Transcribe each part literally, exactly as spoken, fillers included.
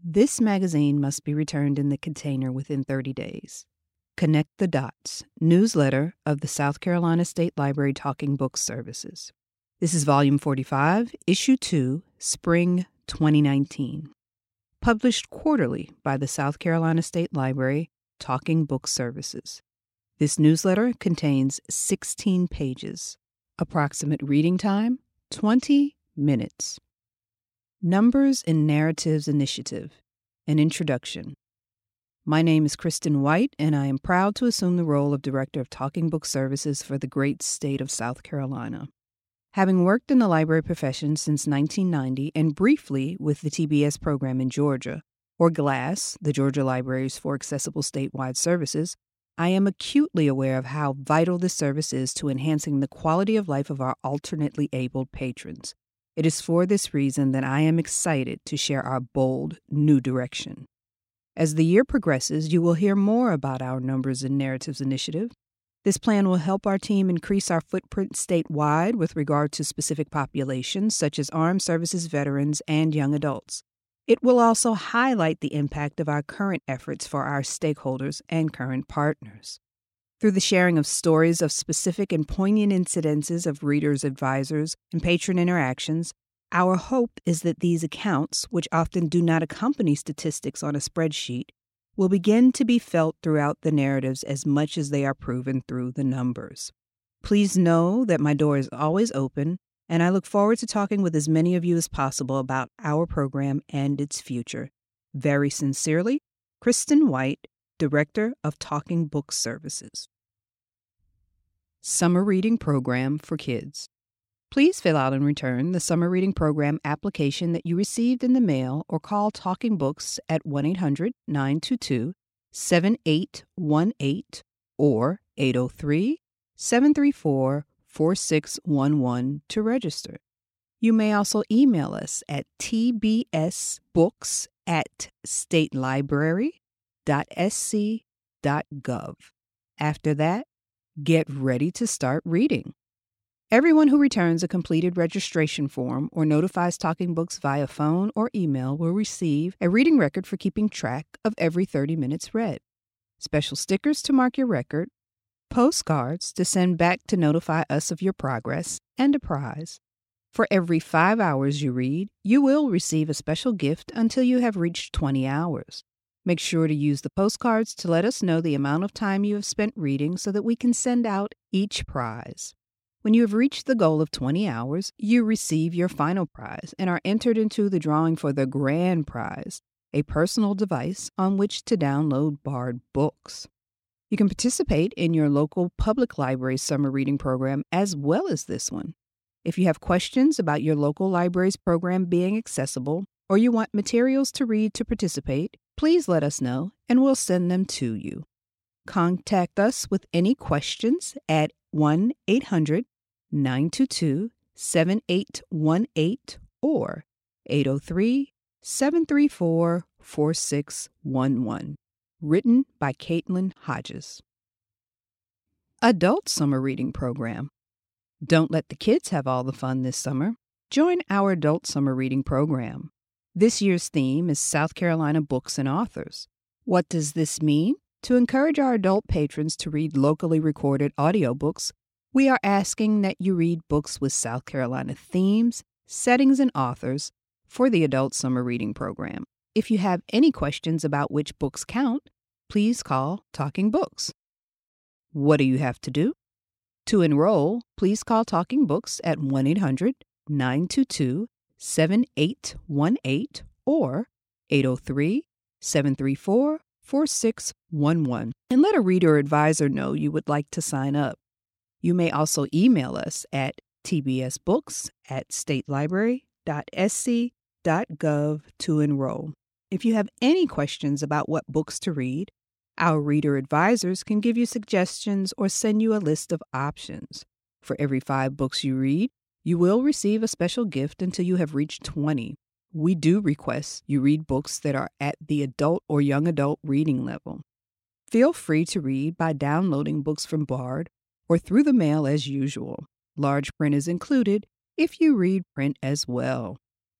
This magazine must be returned in the container within thirty days. Connect the Dots, newsletter of the South Carolina State Library Talking Books Services. This is Volume forty-five, Issue two, Spring twenty nineteen. Published quarterly by the South Carolina State Library Talking Books Services. This newsletter contains sixteen pages. Approximate reading time, twenty minutes. Numbers in Narratives Initiative, an introduction. My name is Kristen White, and I am proud to assume the role of Director of Talking Book Services for the great state of South Carolina. Having worked in the library profession since nineteen ninety and briefly with the T B S program in Georgia, or GLASS, the Georgia Libraries for Accessible Statewide Services, I am acutely aware of how vital this service is to enhancing the quality of life of our alternately abled patrons. It is for this reason that I am excited to share our bold new direction. As the year progresses, you will hear more about our Numbers and Narratives initiative. This plan will help our team increase our footprint statewide with regard to specific populations such as armed services veterans and young adults. It will also highlight the impact of our current efforts for our stakeholders and current partners. Through the sharing of stories of specific and poignant incidences of readers, advisors, and patron interactions, our hope is that these accounts, which often do not accompany statistics on a spreadsheet, will begin to be felt throughout the narratives as much as they are proven through the numbers. Please know that my door is always open, and I look forward to talking with as many of you as possible about our program and its future. Very sincerely, Kristen White, Director of Talking Book Services. Summer Reading Program for Kids. Please fill out and return the Summer Reading Program application that you received in the mail or call Talking Books at one eight hundred nine two two seven eight one eight or eight oh three seven three four four six one one to register. You may also email us at t b s books at statelibrary dot s c dot gov. After that, get ready to start reading. Everyone who returns a completed registration form or notifies Talking Books via phone or email will receive a reading record for keeping track of every thirty minutes read, special stickers to mark your record, postcards to send back to notify us of your progress, and a prize. For every five hours you read, you will receive a special gift until you have reached twenty hours. Make sure to use the postcards to let us know the amount of time you have spent reading so that we can send out each prize. When you have reached the goal of twenty hours, you receive your final prize and are entered into the drawing for the grand prize, a personal device on which to download Bard books. You can participate in your local public library summer reading program as well as this one. If you have questions about your local library's program being accessible, or you want materials to read to participate, please let us know and we'll send them to you. Contact us with any questions at one eight hundred nine two two seven eight one eight or eight oh three seven three four four six one one. Written by Caitlin Hodges. Adult Summer Reading Program. Don't let the kids have all the fun this summer. Join our Adult Summer Reading Program. This year's theme is South Carolina Books and Authors. What does this mean? To encourage our adult patrons to read locally recorded audiobooks, we are asking that you read books with South Carolina themes, settings, and authors for the Adult Summer Reading Program. If you have any questions about which books count, please call Talking Books. What do you have to do? To enroll, please call Talking Books at one eight hundred nine two two seven eight one eight or eight oh three seven three four four six one one and let a reader or advisor know you would like to sign up. You may also email us at t b s books at statelibrary dot s c dot gov to enroll. If you have any questions about what books to read, our reader advisors can give you suggestions or send you a list of options. For every five books you read, you will receive a special gift until you have reached twenty. We do request you read books that are at the adult or young adult reading level. Feel free to read by downloading books from Bard or through the mail as usual. Large print is included if you read print as well.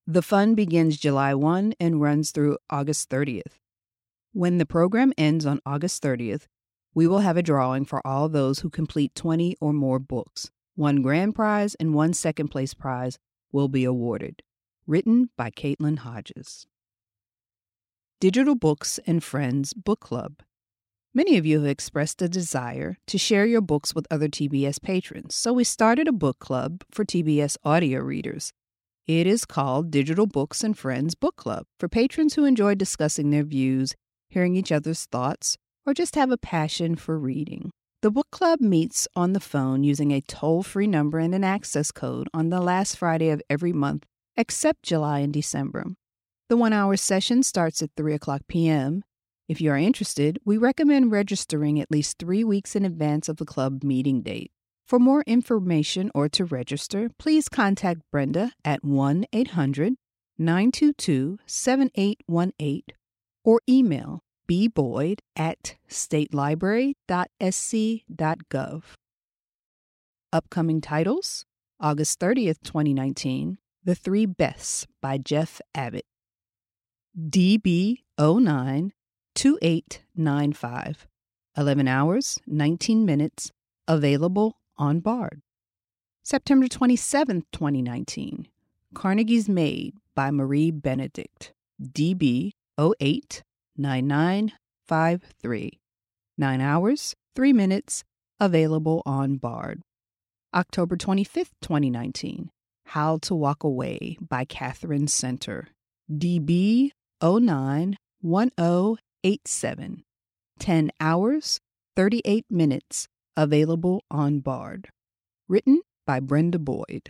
The fund begins July first and runs through August thirtieth. When the program ends on August thirtieth, we will have a drawing for all those who complete twenty or more books. One grand prize and one second place prize will be awarded. Written by Caitlin Hodges. Digital Books and Friends Book Club. Many of you have expressed a desire to share your books with other T B S patrons, so we started a book club for T B S audio readers. It is called Digital Books and Friends Book Club for patrons who enjoy discussing their views, hearing each other's thoughts, or just have a passion for reading. The book club meets on the phone using a toll-free number and an access code on the last Friday of every month, except July and December. The one-hour session starts at three o'clock p.m. If you are interested, we recommend registering at least three weeks in advance of the club meeting date. For more information or to register, please contact Brenda at one eight hundred nine two two seven eight one eight or email bboyd at statelibrary dot s c dot gov. Upcoming titles: August thirtieth, twenty nineteen, The Three Beths by Jeff Abbott. D B zero nine two eight nine five. eleven hours, nineteen minutes. Available on Bard. September twenty-seventh, twenty nineteen. Carnegie's Maid by Marie Benedict. D B zero eight nine nine five three. nine hours, three minutes. Available on Bard. October twenty-fifth, twenty nineteen. How to Walk Away by Catherine Center. D B zero nine one zero eight seven. ten hours, thirty-eight minutes. Available on Bard. Written by Brenda Boyd.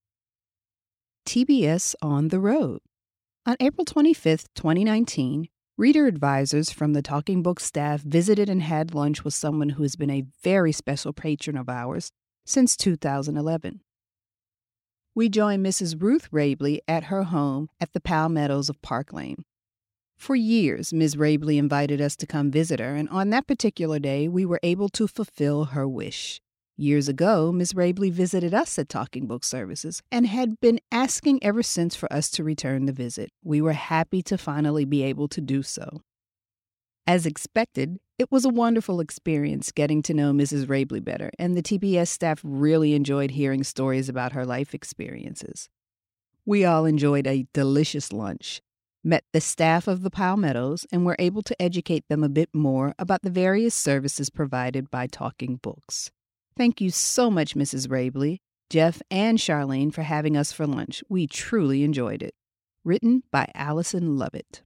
T B S on the Road. On April twenty-fifth, twenty nineteen, reader advisors from the Talking Book staff visited and had lunch with someone who has been a very special patron of ours since two thousand eleven. We joined Missus Ruth Rabley at her home at the Palmettos of Park Lane. For years, Miz Rabley invited us to come visit her, and on that particular day, we were able to fulfill her wish. Years ago, Miz Rabley visited us at Talking Book Services and had been asking ever since for us to return the visit. We were happy to finally be able to do so. As expected, it was a wonderful experience getting to know Missus Rabley better, and the T B S staff really enjoyed hearing stories about her life experiences. We all enjoyed a delicious lunch, met the staff of the Palmettos, and were able to educate them a bit more about the various services provided by Talking Books. Thank you so much, Missus Rabley, Jeff, and Charlene for having us for lunch. We truly enjoyed it. Written by Allison Lovett.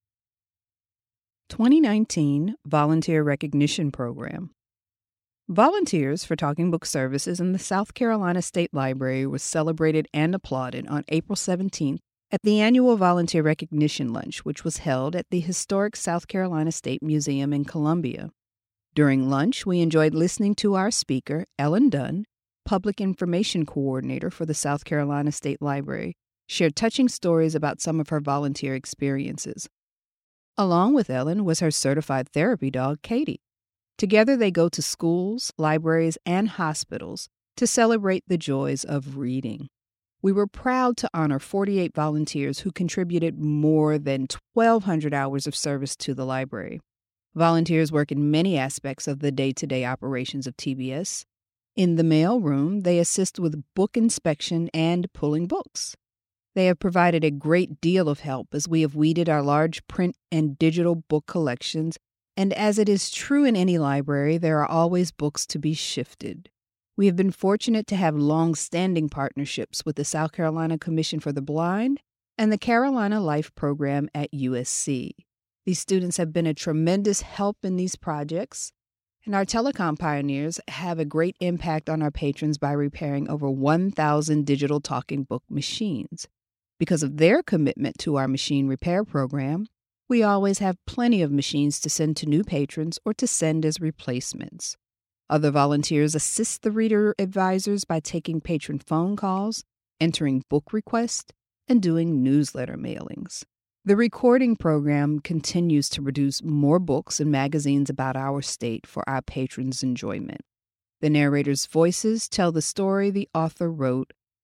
twenty nineteen Volunteer Recognition Program. Volunteers for Talking Book Services in the South Carolina State Library were celebrated and applauded on April seventeenth at the annual Volunteer Recognition Lunch, which was held at the historic South Carolina State Museum in Columbia. During lunch, we enjoyed listening to our speaker, Ellen Dunn, Public Information Coordinator for the South Carolina State Library, share touching stories about some of her volunteer experiences. Along with Ellen was her certified therapy dog, Katie. Together they go to schools, libraries, and hospitals to celebrate the joys of reading. We were proud to honor forty-eight volunteers who contributed more than twelve hundred hours of service to the library. Volunteers work in many aspects of the day-to-day operations of T B S. In the mail room, they assist with book inspection and pulling books. They have provided a great deal of help as we have weeded our large print and digital book collections, and as it is true in any library, there are always books to be shifted. We have been fortunate to have long-standing partnerships with the South Carolina Commission for the Blind and the Carolina Life Program at U S C. These students have been a tremendous help in these projects, and our telecom pioneers have a great impact on our patrons by repairing over one thousand digital talking book machines. Because of their commitment to our machine repair program, we always have plenty of machines to send to new patrons or to send as replacements. Other volunteers assist the reader advisors by taking patron phone calls, entering book requests, and doing newsletter mailings. The recording program continues to produce more books and magazines about our state for our patrons' enjoyment. The narrators' voices tell the story the author wrote,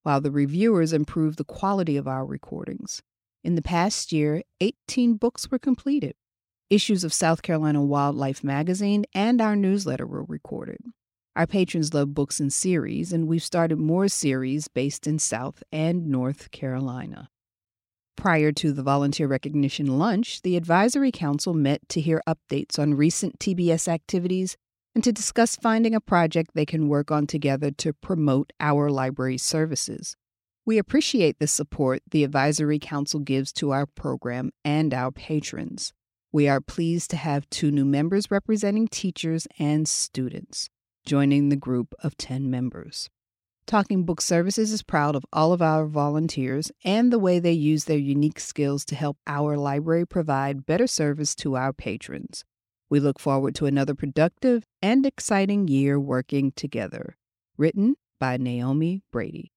while the reviewers improve the quality of our recordings. In the past year, eighteen books were completed. Issues of South Carolina Wildlife Magazine and our newsletter were recorded. Our patrons love books in series, and we've started more series based in South and North Carolina. Prior to the Volunteer Recognition Lunch, the Advisory Council met to hear updates on recent T B S activities and to discuss finding a project they can work on together to promote our library services. We appreciate the support the Advisory Council gives to our program and our patrons. We are pleased to have two new members representing teachers and students, joining the group of ten members. Talking Book Services is proud of all of our volunteers and the way they use their unique skills to help our library provide better service to our patrons. We look forward to another productive and exciting year working together. Written by Naomi Brady.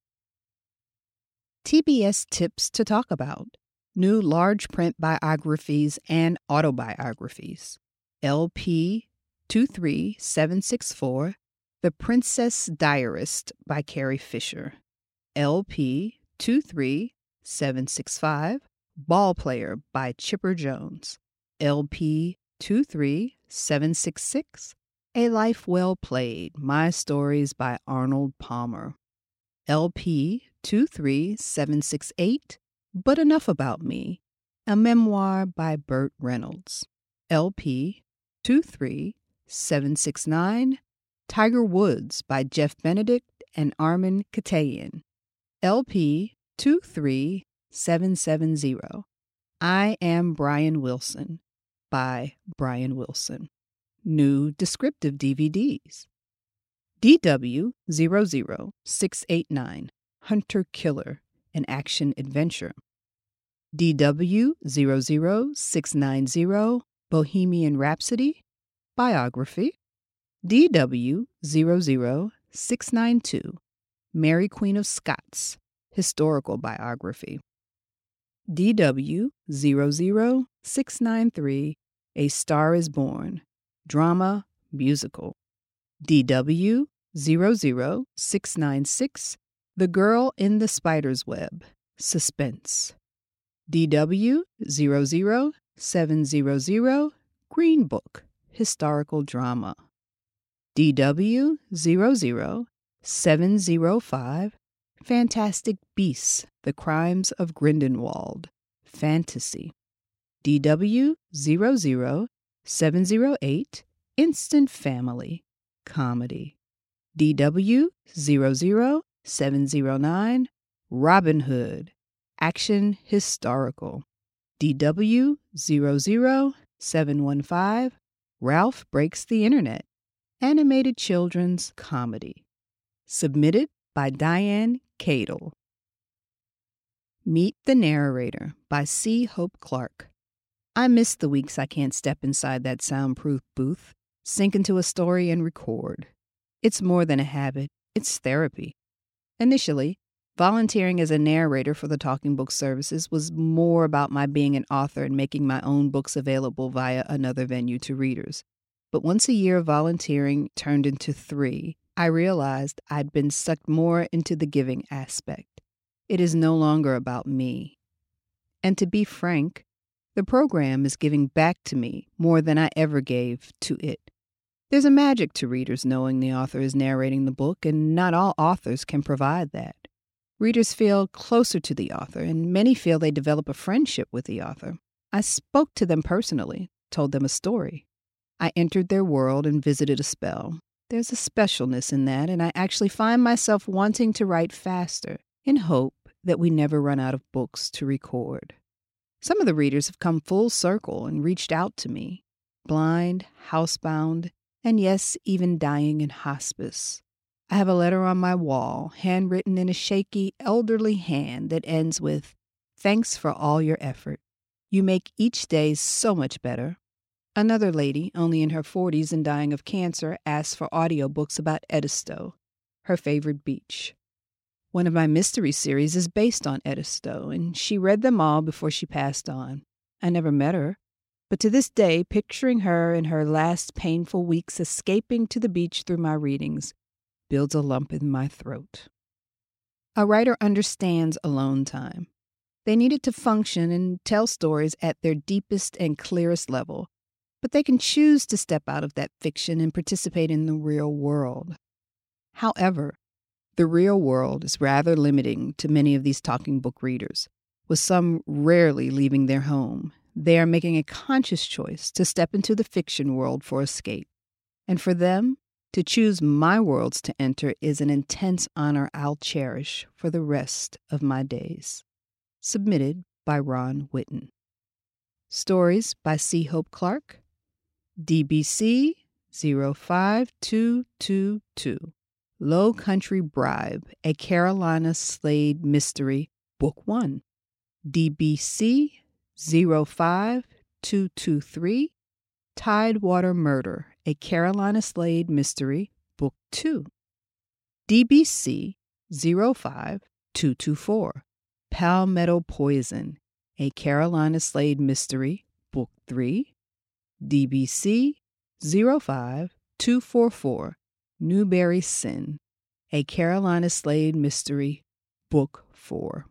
T B S Tips to Talk About. New large print biographies and autobiographies. L P two three seven six four, The Princess Diarist by Carrie Fisher. L P two three seven six five, Ball Player by Chipper Jones. L P two three seven six six, A Life Well Played, My Stories by Arnold Palmer. L P two three seven six eight, But Enough About Me, a memoir by Burt Reynolds. L P two three seven six nine, Tiger Woods by Jeff Benedict and Armin Katayan. L P two three seven seven zero, I Am Brian Wilson by Brian Wilson. New descriptive D V Ds. D W zero zero six eight nine, Hunter Killer, an action adventure. D W zero zero six nine zero, Bohemian Rhapsody, biography. D W zero zero six nine two, Mary Queen of Scots, historical biography. D W zero zero six nine three, A Star is Born, drama, musical. D W zero zero six nine six, The Girl in the Spider's Web, suspense. D W zero zero seven zero zero, Green Book, historical drama. D W zero zero seven zero five, Fantastic Beasts, The Crimes of Grindelwald, fantasy. D W zero zero seven zero eight, Instant Family, comedy. D W zero zero seven zero nine, Robin Hood, action historical. D W zero zero seven one five, Ralph Breaks the Internet, animated children's comedy. Submitted by Diane Cadle. Meet the Narrator by C. Hope Clark. I miss the weeks I can't step inside that soundproof booth, sink into a story and record. It's more than a habit, it's therapy. Initially, volunteering as a narrator for the Talking Book Services was more about my being an author and making my own books available via another venue to readers. But once a year of volunteering turned into three, I realized I'd been sucked more into the giving aspect. It is no longer about me. And to be frank, the program is giving back to me more than I ever gave to it. There's a magic to readers knowing the author is narrating the book, and not all authors can provide that. Readers feel closer to the author, and many feel they develop a friendship with the author. I spoke to them personally, told them a story. I entered their world and visited a spell. There's a specialness in that, and I actually find myself wanting to write faster in hope that we never run out of books to record. Some of the readers have come full circle and reached out to me, blind, housebound, and yes, even dying in hospice. I have a letter on my wall, handwritten in a shaky, elderly hand that ends with, "Thanks for all your effort. You make each day so much better." Another lady, only in her forties and dying of cancer, asked for audiobooks about Edisto, her favorite beach. One of my mystery series is based on Edisto, and she read them all before she passed on. I never met her, but to this day, picturing her in her last painful weeks escaping to the beach through my readings builds a lump in my throat. A writer understands alone time. They need it to function and tell stories at their deepest and clearest level, but they can choose to step out of that fiction and participate in the real world. However, the real world is rather limiting to many of these talking book readers, with some rarely leaving their home. They are making a conscious choice to step into the fiction world for escape. And for them, to choose my worlds to enter is an intense honor I'll cherish for the rest of my days. Submitted by Ron Whitten. Stories by C. Hope Clark. D B C zero five two two two. Low Country Bribe, a Carolina Slade Mystery, Book one. D B C zero five two two three. Tidewater Murder, a Carolina Slade Mystery, Book two. D B C zero five two two four. Palmetto Poison, a Carolina Slade Mystery, Book three. D B C zero five two four four. Newberry Sin, a Carolina Slade Mystery, Book four.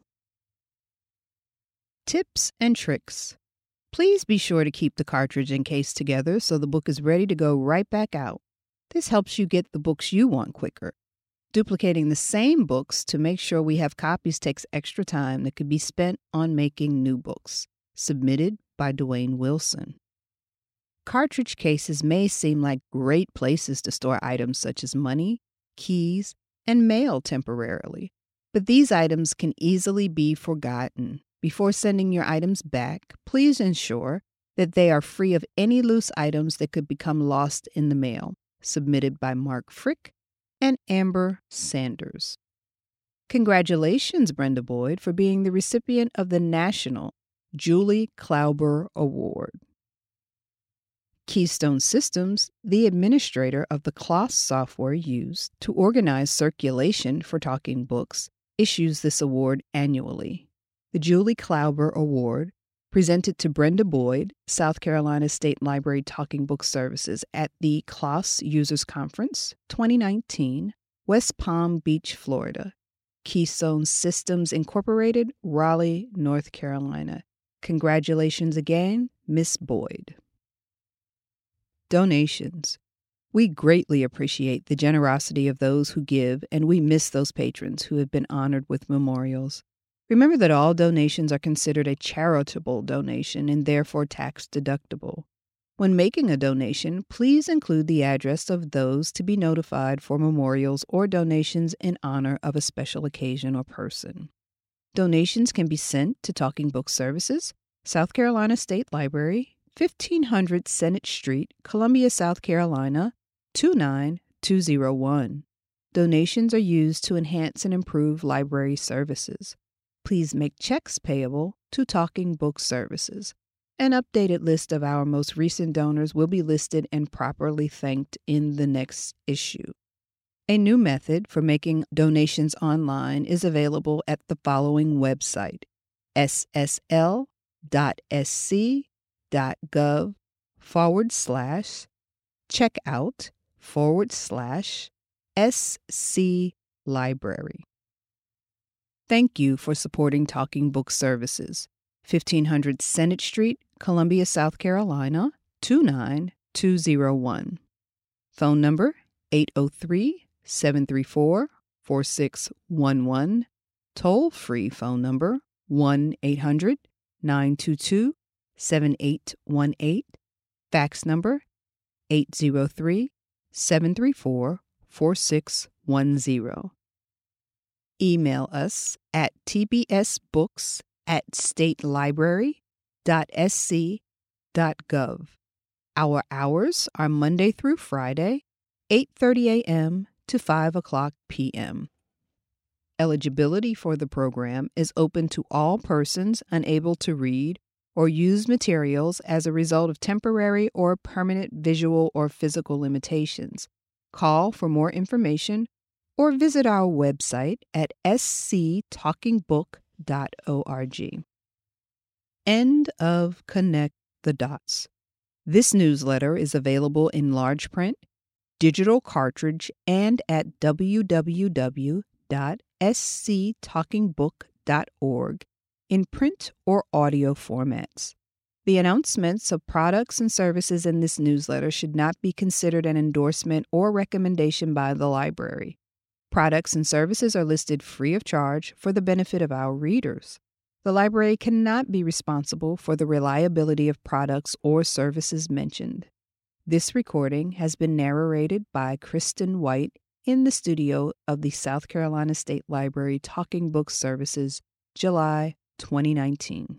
Tips and tricks. Please be sure to keep the cartridge and case together so the book is ready to go right back out. This helps you get the books you want quicker. Duplicating the same books to make sure we have copies takes extra time that could be spent on making new books. Submitted by Dwayne Wilson. Cartridge cases may seem like great places to store items such as money, keys, and mail temporarily, but these items can easily be forgotten. Before sending your items back, please ensure that they are free of any loose items that could become lost in the mail. Submitted by Mark Frick and Amber Sanders. Congratulations, Brenda Boyd, for being the recipient of the National Julie Klauber Award. Keystone Systems, the administrator of the C L O S software used to organize circulation for talking books, issues this award annually. The Julie Klauber Award, presented to Brenda Boyd, South Carolina State Library Talking Book Services at the C L O S Users Conference twenty nineteen, West Palm Beach, Florida. Keystone Systems Incorporated, Raleigh, North Carolina. Congratulations again, Miss Boyd. Donations. We greatly appreciate the generosity of those who give, and we miss those patrons who have been honored with memorials. Remember that all donations are considered a charitable donation and therefore tax deductible. When making a donation, please include the address of those to be notified for memorials or donations in honor of a special occasion or person. Donations can be sent to Talking Book Services, South Carolina State Library, fifteen hundred Senate Street, Columbia, South Carolina, two nine two zero one. Donations are used to enhance and improve library services. Please make checks payable to Talking Book Services. An updated list of our most recent donors will be listed and properly thanked in the next issue. A new method for making donations online is available at the following website, ssl.sc.gov forward slash checkout forward slash SC Library. Thank you for supporting Talking Book Services, fifteen hundred Senate Street, Columbia, South Carolina, two nine two zero one. Phone number eight oh three, seven three four, four six one one. Toll-free phone number one eight hundred, nine two two, seven eight one eight. Fax number eight zero three, seven three four, four six one zero. Email us at tbsbooks at statelibrary.sc.gov. Our hours are Monday through Friday, eight thirty a.m. to five o'clock p.m. Eligibility for the program is open to all persons unable to read or use materials as a result of temporary or permanent visual or physical limitations. Call for more information or visit our website at s c talking book dot org. End of Connect the Dots. This newsletter is available in large print, digital cartridge, and at w w w dot s c talking book dot org in print or audio formats. The announcements of products and services in this newsletter should not be considered an endorsement or recommendation by the library. Products and services are listed free of charge for the benefit of our readers. The library cannot be responsible for the reliability of products or services mentioned. This recording has been narrated by Kristen White in the studio of the South Carolina State Library Talking Book Services, July twenty nineteen.